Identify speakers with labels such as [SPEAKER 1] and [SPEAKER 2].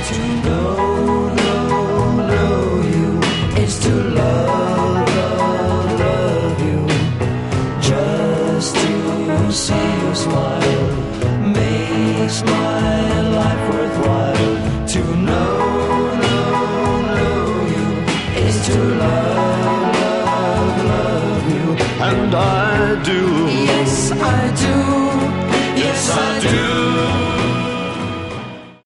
[SPEAKER 1] To know you is to love you. Just to see you smile makes my life worthwhile. To know you is to love you. And I do. Yes, I do. Yes, I do.